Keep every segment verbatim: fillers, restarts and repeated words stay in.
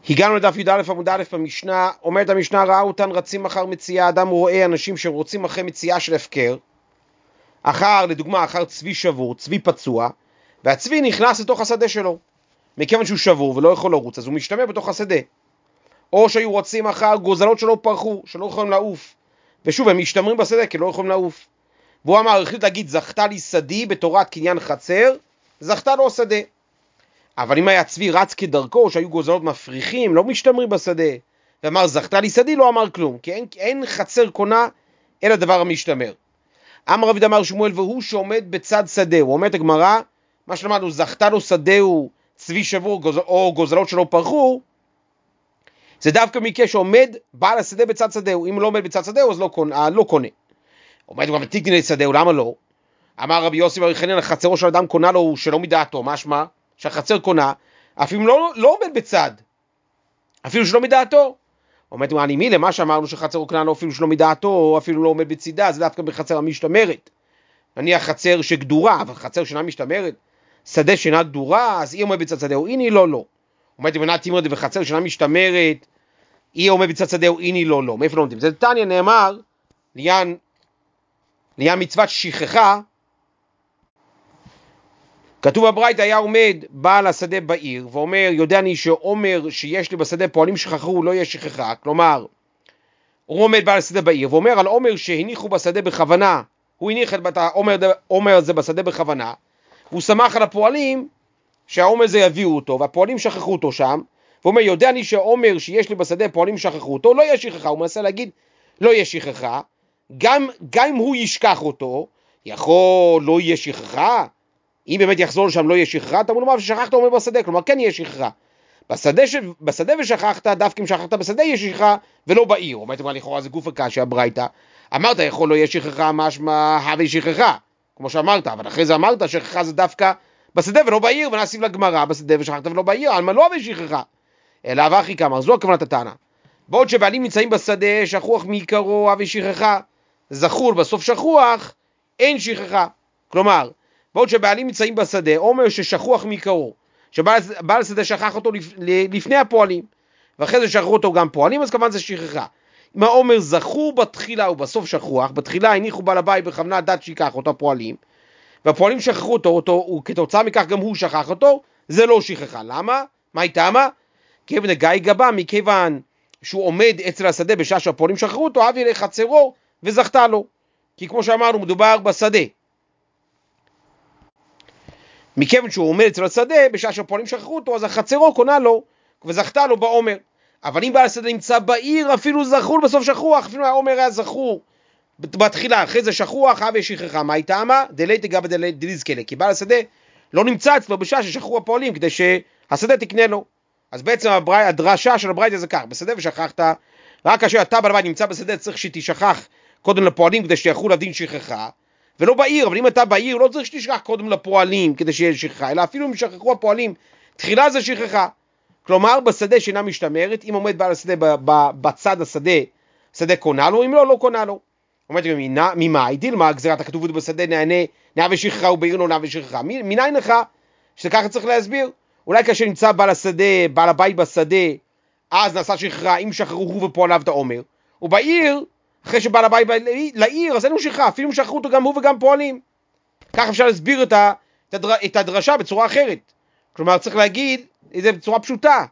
הגענו לדף י"א עמוד א' במשנה, אומרת המשנה, ראה אותן רצים אחר מציאה, אדם רואה אנשים שרוצים אחרי מציאה של הפקר, אחר, לדוגמה, אחר צבי שבור, צבי פצוע, והצבי נכנס לתוך השדה שלו, מכיוון שהוא שבור ולא יכול לרוץ, אז הוא משתמע בתוך השדה. או שהיו רוצים אחר גוזלות שלא פרחו, שלא יכולים לעוף, ושוב, הם משתמרים בשדה כי לא יכולים לעוף. והוא אמר, החליט להגיד, זכתה לי שדי בתורת קניין חצר, זכתה לו השדה. אבל אם היה צבי רץ כדרכו, שהיו גוזלות מפריחים, לא משתמרים בשדה, ואמר, זכתה לי שדי, לא אמר כלום, כי אין, אין חצר קונה, אלא דבר המשתמר. אמר רבי דמר שמואל, והוא שעומד בצד שדה, הוא אומר את הגמרא, מה שלמדנו, זכתה לו שדה הוא צבי שבור, או גוזלות שלא פרחו, זה דווקא מקרה שעומד בעל השדה בצד שדה, אם הוא לא עומד בצד שדה, אז לא קונה. לא קונה. עומד גם בתיקני לשדה, למה לא? אמר רבי יוסי בר חנינא, החצרו של אדם קונה לו שלא מדעתו, משמע שהחצר קונה, אפילו לא, לא עומד בצד, אפילו שלא מדעתו. עומד מה אני מילה, מה שאמרנו שחצר קונה לו אפילו שלא מדעתו, או אפילו לא עומד בצידה, זה דווקא בחצר המשתמרת. נניח חצר שגדורה, אבל חצר שאינה משתמרת, שדה שאינה גדורה, אז היא עומד בצד שדה, או הנה לא לא. עומד בנה תימרד וחצר שאינה משתמרת, היא עומד בצד שדה, או הנה לא לא. מאיפה לא עומדים? זה תניא נאמר, לעניין, לעניין מצוות שכחה, כתוב בברייתא, היה עומד בעל השדה בעיר, ואומר, יודע אני שאומר שיש לי בשדה פועלים שכחו, לא יהיה שכחה. כלומר, הוא עומד בעל השדה בעיר, ואומר על עומר שהניחו בשדה בכוונה, הוא הניח את העומר הזה בשדה בכוונה, והוא שמח על הפועלים שהעומר הזה יביאו אותו, והפועלים שכחו אותו שם, ואומר, יודע אני שהעומר שיש לי בשדה פועלים שכחו אותו, לא יהיה שכחה. הוא מנסה להגיד, לא יהיה שכחה, גם, גם אם הוא ישכח אותו, יכול לא יהיה שכחה, אם באמת יחזור לשם לא יהיה שכחה, תמוד לומר ששכחת אומר בשדה, כלומר כן יהיה שכחה. בשדה, ש... בשדה ושכחת, דווקא אם שכחת בשדה יהיה שכחה, ולא בעיר. אומרת, מה לכאורה זה גוף הקשה הברייתא. אמרת, יכול לא יהיה שכחה, משמע הווה שכחה, כמו שאמרת, אבל אחרי זה אמרת, שכחה זה דווקא בשדה ולא בעיר, ונסיב לגמרא, בשדה ושכחת ולא בעיר, על מה לא הווה שכחה. אלא הווה הכי כמה, זו הכוונת הטענה. בעוד שבעלים נמצאים בשדה, שכוח מעיקרו הווה שכחה, זכור בסוף שכוח, אין שכחה. כלומר, בעוד שבעלים נמצאים בשדה, אומר ששכוח מעיקרו, שבעל השדה שכח אותו לפני הפועלים, ואחרי זה שכחו אותו גם פועלים, אז כמובן זה שכחה. אם העומר זכור בתחילה ובסוף שכוח, בתחילה הניחו בעל הבית בכוונה דת שיקח אותו פועלים, והפועלים שכחו אותו, אותו וכתוצאה מכך גם הוא שכח אותו, זה לא שכחה. למה? מה היא טעמה? כיוון גיא גבה, מכיוון שהוא עומד אצל השדה בשעה שהפועלים שכחו אותו, אבי לחצרו וזכתה לו. כי כמו שאמרנו, מדובר בשדה. מכיוון שהוא עומד אצל השדה, בשעה שהפועלים שכחו אותו, אז החצרו קונה לו, וזכתה לו בעומר. אבל אם בעל השדה נמצא בעיר, אפילו זכור בסוף שכוח, אפילו העומר היה זכור בתחילה, אחרי זה שכוח, אבי שכחה. מה היא טעמה? דלי תגבה דלי דליזקלה, כי בעל השדה לא נמצא אצלו בשעה ששכחו הפועלים, כדי שהשדה תקנה לו. אז בעצם הבריא, הדרשה של הברייתא זה כך, בשדה ושכחת, רק כאשר אתה בעל הבית נמצא בשדה, צריך שתשכח קודם לפועלים, כדי שיחול הדין שכחה, ולא בעיר. אבל אם אתה בעיר, לא צריך שתשכח קודם לפועלים, כדי שיהיה שכחה, אלא אפילו אם שכחו הפועלים, תחילה זה שכחה. כלומר, בשדה שאינה משתמרת, אם עומד בעל השדה בצד השדה, שדה קונה לו, אם לא, לא קונה לו. אומרת, ממה? דילמה, גזירת הכתובות בשדה נענה, נעה ושכחה, ובעיר לא נעה ושכחה. מניין לך שככה צריך להסביר? אולי כאשר נמצא בעל השדה, בעל הבית בשדה, אז נעשה שכחה, אם שכחו הוא ופועליו את העומר. ובעיר, אחרי שבעל הבית לעיר, אז אין לו שכחה, אפילו אם שכחו אותו גם הוא וגם פועלים. כך אפשר להסביר את, ה, את הדרשה בצורה אחרת. כלומר, צריך להגיד את זה בצורה פשוטה.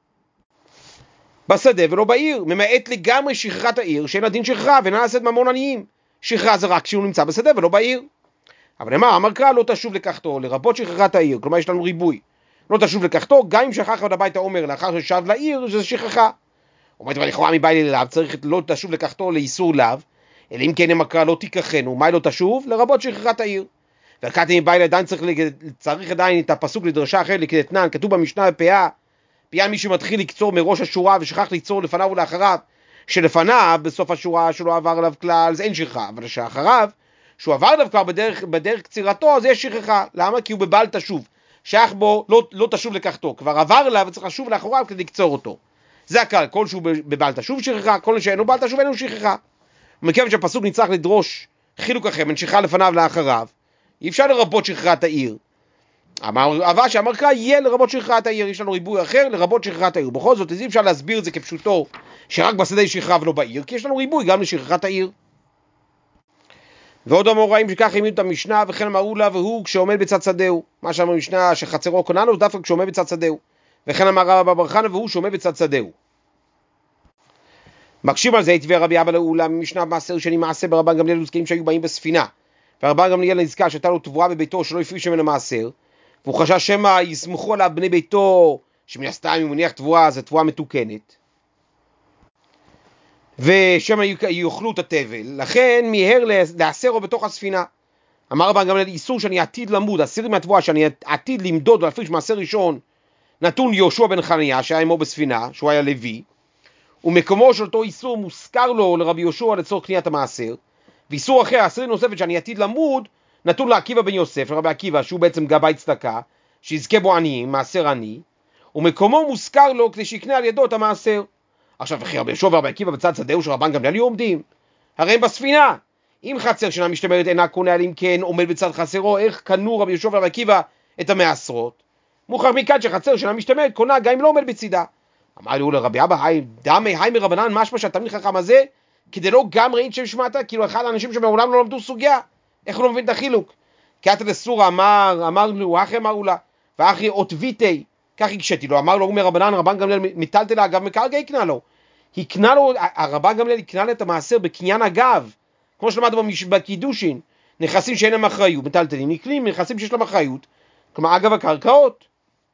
בשדה ולא בעיר, ממעט לגמרי שכחת העיר, שאין הדין שכחה, ונעשית ממון עניים. שכחה זה רק כשהוא נמצא בשדה ולא בעיר. אבל למה? אמר קרא, לא תשוב לקחתו, לרבות שכחת העיר, כלומר יש לנו ריבוי. לא תשוב לקחתו, גם אם שכח עוד הבית העומר לאחר ששב לעיר, שזה שכחה. אומרת, אבל לכאורה מבית אליו, צריך לא תשוב לקחתו לאיסור לאו, אלא אם כן אמר קרא, לא תיקחנו, מה לא תשוב? לרבות שכחת העיר. ולקחתי מבית עדיין צריך, צריך עדיין את הפסוק לדרשה אחרת לכדתנן, כתוב במשנה בפאה, פיה מי שמתחיל לקצור מראש השורה ושכח לקצור לפניו ולאחריו, שלפניו בסוף השורה שלא עבר עליו כלל, זה אין שכחה, אבל שאחריו, שהוא עבר עליו כבר בדרך, בדרך קצירתו, אז יש שכחה. למה? כי הוא בבל תשוב. שייך בו, לא, לא תשוב לקחתו, כבר עבר אליו וצריך לשוב לאחוריו כדי לקצור אותו. זה הכלל, כל שהוא בבל תשוב שכחה, כל שאינו בל תשוב אינו שכחה. ומכיוון שהפסוק נצטרך לדרוש חילוק אחר, בין שכחה לפניו לאחריו, אי אפשר לרבות שכחת העיר. אמר אבשי, אמר קרא, יהיה לרבות שכחת העיר, יש לנו ריבוי אחר לרבות שכחת העיר. בכל זאת, אז אי אפשר להסביר את זה כפשוטו, שרק בשדה יש שכחה ולא בעיר, כי יש לנו ריבוי גם לשכחת העיר. ועוד אמוראים שכך העמידו את המשנה, וכן אמרו לה, והוא כשעומד בצד שדהו. מה שאמר המשנה שחצרו קונה לו, דווקא כשעומד בצד שדהו. וכן אמר רבא בר חנא, והוא שעומד בצד שדהו. מקשים על זה התווה רבי אבא לעולה ממשנה מעשר שני מעשר ברבן גמליאל וזקנים שהיו באים בספינה. ורבן גמליאל נזכר שהייתה לו תבואה בביתו שלא הפריש ממנו מעשר, והוא חשש שמא יסמכו עליו בני ביתו, שמן הסתם אם הוא מניח תבואה, זה תבואה מתוקנת. ושמא יאכלו את התבל, לכן מיהר לאסרו בתוך הספינה. אמר רבן גמליאל, איסור שאני עתיד למוד, אסיר מהתבואה שאני עתיד למדוד ולהפריש מעשר ראשון, נתון ליהושע בן חנניה שהיה עמו בספינה, שהוא היה לוי, ומקומו של אותו איסור מוזכר לו לרבי יהושע לצורך קניית המעשר, ואיסור אחר, אסירים נוספת שאני עתיד למוד, נתון לעקיבא בן יוסף, לרבי עקיבא, שהוא בעצם גבאי צדקה, שיזכה בו עניים, מעשר עני, ומקומו מוזכר לו כדי שיקנה על ידו את המעשר. עכשיו, וכי רבי יהושע ורבי עקיבא בצד שדהו של רבן גמליאל היו עומדים, הרי הם בספינה. אם חצר שאינה משתמרת אינה קונה, אם כן עומד בצד חצרו, איך קנו רבי יהושע ורבי עקיבא את המעשרות? מוכרח מכאן שחצר שאינה משתמרת קונה גם אם לא עומד בצידה. אמר לי לרבי אבא, דמי היי מרבנן, משמע שהתלמיד חכם הזה, כדי לא גם ראית ששמעת, כאילו אחד האנשים שמעולם לא למדו סוגיה, איך הוא לא מבין את החילוק? כי אתה לסורה אמר, אמר לו, אחי אמרו לה, ואחי אותביתי, כך הקשתי לו, אמר לו, אומר רבנן, רבן גמליאל מטלטל אגב מקרקע יקנה לו. הקנה לו, הרבן גמליאל יקנה לו את המעשר בקניין אגב, כמו שלמדנו בקידושין, נכסים שאין להם אחריות, מטלטלים, נקנים, נכסים שיש להם אחריות, כלומר אגב הקרקעות.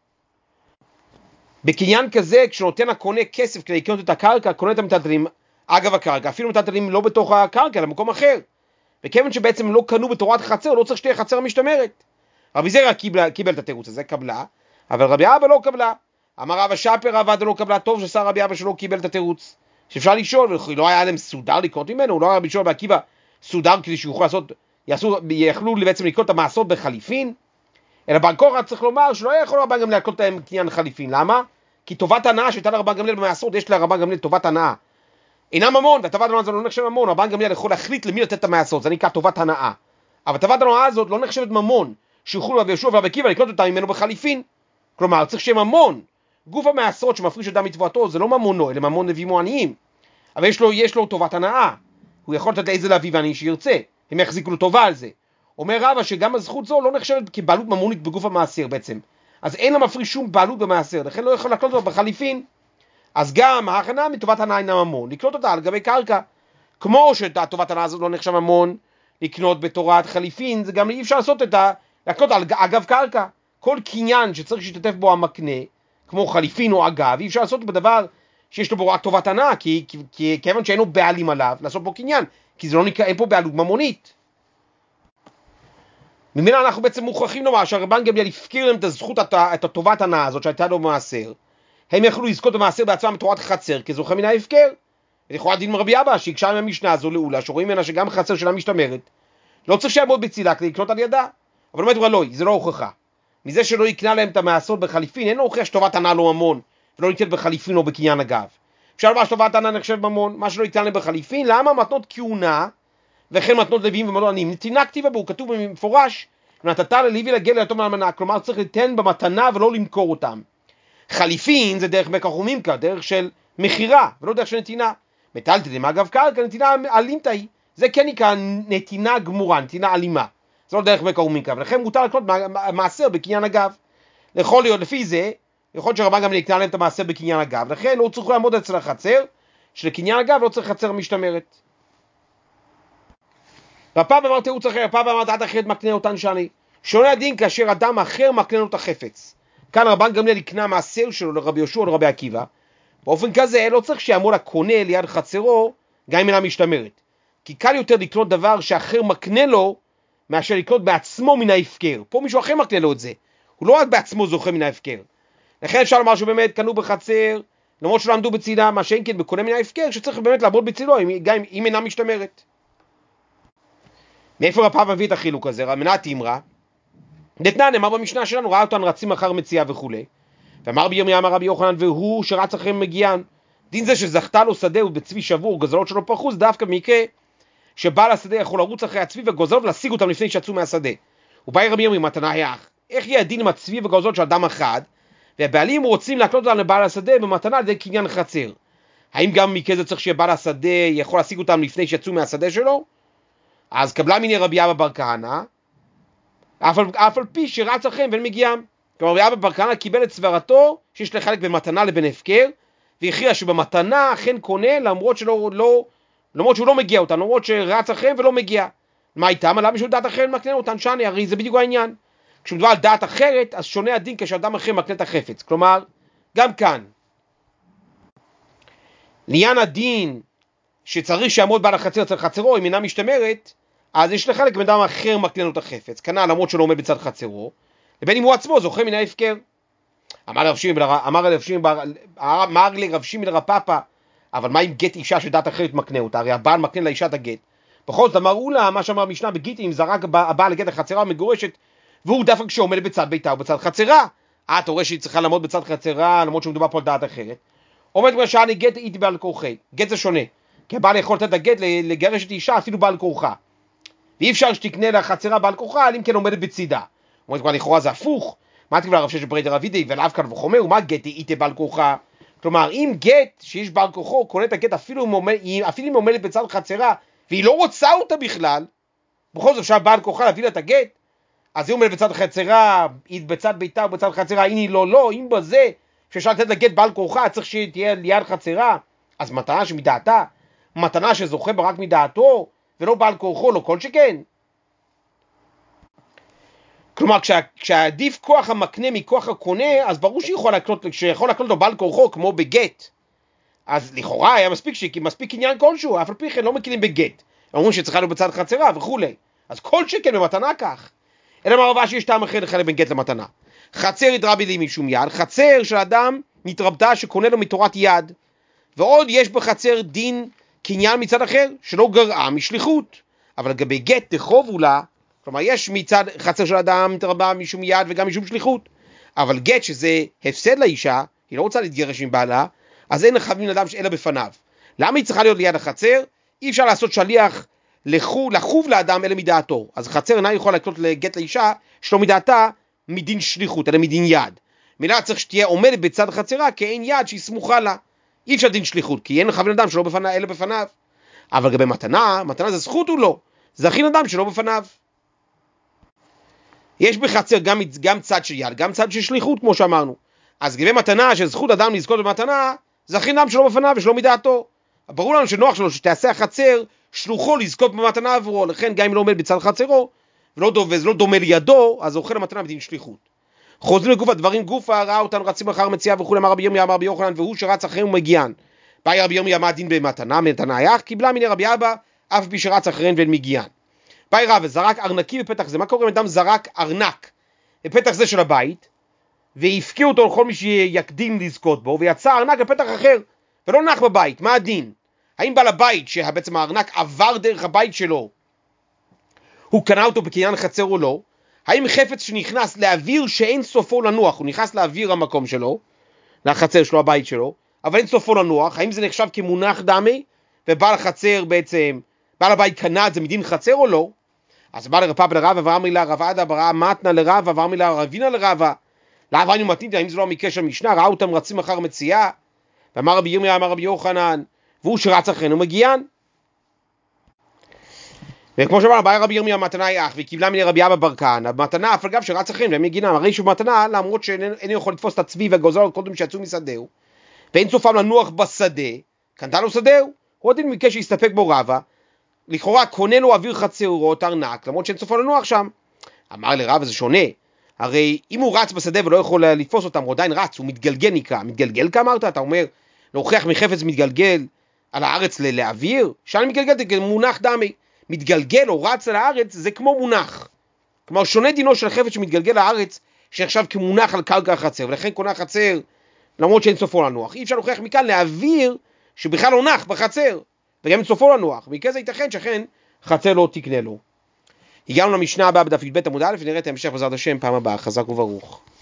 בקניין כזה, כשנותן הקונה כסף כדי לקנות את הקרקע, קונה את המטלטלים אגב הקרקע, אפילו מטלטלים לא בתוך הקרקע, למקום אחר. וכיוון שבעצם לא קנו בתורת חצר, לא צריך שתהיה חצר משתמרת. רבי זרע קיבל, קיבל את התירוץ הזה, קבלה, אבל רבי אבא לא קבלה. אמר רבא שפר עבד לא קבלה, טוב ששר רבי אבא שלא קיבל את התירוץ. שאפשר לשאול, לא היה להם סודר לקנות ממנו, לא היה לשאול בעקיבא סודר כדי שיוכלו לעשות, יעשו, יכלו בעצם לקנות את המעשרות בחליפין, אלא בנקורה צריך לומר שלא יכול רבן גמליאל לקנות להם קניין חליפין. למה? כי טובת הנאה שהייתה לרבן גמליאל במעשרות, יש לרבן גמליאל טובת הנאה. אינה ממון, והטובת הנאה הזו לא נחשב ממון, רבן גמליאל יכול להחליט למי לתת את המעשרות, זה נקרא טובת הנאה. אבל טובת הנאה הזאת לא נחשבת ממון, שיוכלו רבי יהושע ורבי עקיבא לקנות אותה ממנו בחליפין. כלומר, צריך שיהיה ממון. גוף המעשרות שמפריש אדם מתבואתו, זה לא ממונו, אלא ממון נביאים או עניים. אבל יש לו, יש לו טובת הנאה. הוא יכול לתת לאיזה להביא ועני שירצה. הם יחזיקו לו טובה על זה. אומר רבא שגם הזכות זו לא נחשבת כבעלות ממונית בגוף המעשר בעצם. אז אין למפריש שום בעלות במעשר, לכן לא יכול לקנות אותו בחליפין. אז גם ההכנה מטובת הנאה אינה ממון, לקנות אותה על גבי קרקע. כמו שטובת הנאה הזאת לא נחשב ממון, לקנות בתורת חליפין, זה גם אי אפשר לעשות את ה... לקנות על אגב קרקע. כל קניין שצריך שישתתף בו המקנה, כמו חליפין או אגב, אי אפשר לעשות בדבר שיש לו בו רק טובת הנאה, כי, כי, כי כיוון שאין לו בעלים עליו, לעשות בו קניין, כי זה לא נקרא, אין פה בעלות ממונית. ממנה אנחנו בעצם מוכרחים לומר שהרבן גמליאל הפקיר להם את הזכות, את הטובת הנאה הזאת שהייתה לו במעשר. הם יכלו לזכות במעשר בעצמם בתורת חצר, כי זוכה מן ההפקר. ולכאורה דין רבי אבא שהקשה עם המשנה הזו לעולה, שרואים ממנה שגם חצר שלה משתמרת, לא צריך שיעמוד בצידה כדי לקנות על ידה. אבל באמת הוא לא, זה לא הוכחה. מזה שלא יקנה להם את המעשרות בחליפין, אין לו הוכח שטובת הנאה לא ממון, ולא ניתן בחליפין או בקניין אגב. אפשר לומר שטובת הנאה נחשב ממון, מה שלא יקנה להם בחליפין, למה? מתנות כהונה, וכן מתנות לוויים ומתנות עניים. נתינה כתיבה בו, כתוב במפורש, ונתת ללוי לגר ליתום לאלמנה, כלומר צריך לתן במתנה ולא למכור אותם. חליפין זה דרך מקח וממכר, דרך של מחירה, ולא דרך של נתינה. מטלטלים אגב קרקע, נתינה אלימתא היא, זה כן נקרא נתינה גמורה, נתינה אלימה. זה לא דרך מקח וממכר, ולכן מותר לקנות מעשר בקניין אגב. יכול להיות לפי זה, יכול להיות שרבן גמליאל יקנה להם את המעשר בקניין אגב, לכן לא צריך לעמוד אצל החצר, שלקניין אגב לא צריך חצר משתמרת. והפעם אמר תירוץ אחר, הפעם אמר דעת אחרת מקנה אותן שאני. שונה הדין כאשר אדם אחר מקנה לו את החפץ. כאן רבן גמליאל יקנה מעשר שלו לרבי יהושע או לרבי עקיבא. באופן כזה לא צריך שיעמוד הקונה ליד חצרו, גם אם אינה משתמרת. כי קל יותר לקנות דבר שאחר מקנה לו, מאשר לקנות בעצמו מן ההפקר. פה מישהו אחר מקנה לו את זה. הוא לא רק בעצמו זוכה מן ההפקר. לכן אפשר לומר שבאמת קנו בחצר, למרות שלא עמדו בצידה, מה שאין כן בקונה מן ההפקר, שצריך באמת לעמוד בצילו, גם אם אינה משתמרת. מאיפה רב פאפא מביא את החילוק הזה? רמנת אמרה, דתנן, אמר במשנה שלנו, ראה אותן רצים אחר מציאה וכו'. ואמר בירמיה, אמר רבי יוחנן, והוא שרץ אחריהם מגיען. דין זה שזכתה לו שדה ובצבי שבור, גזלות שלו פרחו, זה דווקא במקרה שבעל השדה יכול לרוץ אחרי הצבי וגוזלות ולהשיג אותם לפני שיצאו מהשדה. ובאי רבי ירמיה, מתנה היח, איך יהיה הדין עם הצבי וגוזות של אדם אחד, והבעלים רוצים להקנות אותם לבעל השדה במתנה על ידי קניין חצר. האם גם מקרה זה צריך שיהיה בעל השדה יכול להשיג אותם לפני שיצאו מהשדה שלו? אז קבלה מיני רבי אבא בר כהנא, אף על, אף על פי שרץ אחריהם ואין מגיעם. כלומר רבי אבא בר כהנא קיבל את סברתו שיש לחלק בין מתנה לבין הפקר, והכריע שבמתנה אכן קונה למרות, שלא, לא, למרות שהוא לא מגיע אותן, למרות שרץ אחריהם ולא מגיע. מה איתם? למה שהוא דעת אחרת מקנה אותן שני? הרי זה בדיוק העניין. כשמדובר על דעת אחרת, אז שונה הדין כשאדם אחר מקנה את החפץ. כלומר, גם כאן, לעניין הדין שצריך שיעמוד בעל החצר אצל חצרו, אם אינה משתמרת, אז יש לחלק בין אדם אחר מקנה לו את החפץ, כנ"ל למרות שלא עומד בצד חצרו, לבין אם הוא עצמו זוכה מן ההפקר. אמר לרב שמעון לרב פאפא, אבל מה אם גט אישה שדעת אחרת מקנה אותה? הרי הבעל מקנה לאישה את הגט. בכל זאת אמרו לה, מה שאמר המשנה בגיטין, אם זרק הבעל לגט החצרה המגורשת, והוא דווקא כשעומד בצד ביתה או בצד חצרה, אה, אתה רואה שהיא צריכה לעמוד בצד חצרה, למרות שמדובר פה על דעת אחרת. עומד כמו אני גט איתי בעל כורחי. גט זה שונה, כי הבעל יכול לתת הגט לגרש את אישה אפילו בעל כורחה. ואי אפשר שתקנה לחצרה בעל כורחה, אם כן עומדת בצידה. אומרת כבר לכאורה זה הפוך. מה תקבל הרב שש ברייתא רבידי ולאו כאן וחומר, ומה גט איתי בעל כורחה? כלומר, אם גט שיש בעל כורחו קונה את הגט אפילו אם עומדת בצד חצרה, והיא לא רוצה אותה בכלל, בכל זאת אפשר בעל כורחה להביא לה את הגט, אז היא עומדת בצד חצרה, היא בצד ביתה או בצד חצרה, הנה לא, לא, אם בזה שאפשר לתת לגט בעל כורחה, צריך שתהיה ליד חצרה, אז מתנה שמדעתה, מתנה שזוכה בה רק מדעתו, ולא בעל כורחו, לא כל שכן. כלומר, כשה, כשעדיף כוח המקנה מכוח הקונה, אז ברור שיכול להקנות, שיכול להקנות לו בעל כורחו כמו בגט. אז לכאורה היה מספיק שכי מספיק עניין כלשהו, אף על פי כן לא מקילים בגט. אומרים שצריכה לו בצד חצרה וכולי. אז כל שכן במתנה כך. אלא מערבה שיש טעם אחר לחלק בין גט למתנה. חצר התרבי לי משום יד, חצר של אדם נתרבתה שקונה לו מתורת יד. ועוד יש בחצר דין קניין מצד אחר שלא גרעה משליחות. אבל לגבי גט תחובו לה, כלומר יש מצד חצר של אדם נתרבה משום יד וגם משום שליחות. אבל גט שזה הפסד לאישה, היא לא רוצה להתגרש עם בעלה, אז אין חייבים לאדם אלא בפניו. למה היא צריכה להיות ליד החצר? אי אפשר לעשות שליח לחוב, לחוב לאדם אלא מדעתו. אז חצר אינה יכולה לקנות לגט לאישה שלא מדעתה מדין שליחות, אלא מדין יד. מילה צריך שתהיה עומדת בצד חצרה כאין יד שהיא סמוכה לה. אי אפשר דין שליחות, כי אין חייבים לאדם שלא בפניו אלא בפניו. אבל לגבי מתנה, מתנה זה זכות הוא לא. זכין אדם שלא בפניו. יש בחצר גם, גם צד של יד, גם צד של שליחות כמו שאמרנו. אז לגבי מתנה שזכות אדם לזכות במתנה, זכין אדם שלא בפניו ושלא מדעתו. ברור לנו שנוח שלו שתעשה החצר שלוחו לזכות במתנה עבורו, לכן גם אם לא עומד בצד חצרו וזה לא דומה לידו, אז אוכל המתנה בדין שליחות. חוזרים לגוף הדברים, גופה ראה אותנו רצים אחר מציאה וכו', אמר רבי ירמיה אמר רבי יוחנן, והוא שרץ אחריהם ומגיען. באי רבי ירמיה מה הדין במתנה? מתנה היח קיבלה מיני רבי אבא אף פי שרץ אחריהם ואין מגיען. באי רב זרק ארנקי בפתח זה. מה קורה אם אדם זרק ארנק בפתח זה של הבית והפקיע אותו לכל מי שיקדים לזכות בו, ויצא ארנק בפתח אחר ולא נח בבית? מה הדין? האם בעל הבית שבעצם הארנק עבר דרך הבית שלו, הוא קנה אותו בקניין חצר או לא? האם חפץ שנכנס לאוויר שאין סופו לנוח, הוא נכנס לאוויר המקום שלו, לחצר שלו, הבית שלו, אבל אין סופו לנוח, האם זה נחשב כמונח דמי, ובעל החצר בעצם, בעל הבית קנה את זה מדין חצר או לא? אז בא לרפאפא לרבא ואמר לה רב עדה בראה מתנה לרבא ואמר לה רבינה לרבא, לאו היינו מתאים, האם זה לא המקרה של המשנה? ראו אותם רצים אחר מציאה, ואמר רבי ירמיה אמר רבי יוחנן, והוא שרץ אחרינו מגיען. וכמו שאמר, באי רבי ירמיה מתנה היא אח, וקיבלה מיני רבי אבא בר כהנא, במתנה אף על גב שרץ אחריהם והם מגיענם. הרי שהוא מתנה, למרות שאינו יכול לתפוס את הצבי והגוזל קודם שיצאו משדהו, ואין סופם לנוח בשדה, קנתה לו שדהו, הוא עדין מקרה שיסתפק בו רבא, לכאורה קונה לו אוויר חצרו את ארנק, למרות שאין סופם לנוח שם. אמר לרבא זה שונה, הרי אם הוא רץ בשדה ולא יכול לתפוס אותם, הוא עדיין רץ, הוא מתגלגל נקרא, מתגלגל כאמרת, אתה אומר, להוכיח מחפץ מתגלגל על הארץ לאוויר, שאני מתגלגל מונח דמי, מתגלגל או רץ על הארץ זה כמו מונח, כלומר שונה דינו של חפץ שמתגלגל לארץ שנחשב כמונח על קרקע החצר, ולכן קונה חצר למרות שאין סופו לנוח. אי אפשר להוכיח מכאן לאוויר שבכלל לא נח בחצר וגם אין סופו לנוח, מכך זה ייתכן שאכן חצר לא תקנה לו. הגענו למשנה הבאה בדף י"ב עמוד א', ונראה את ההמשך בעזרת השם פעם הבאה. חזק וברוך.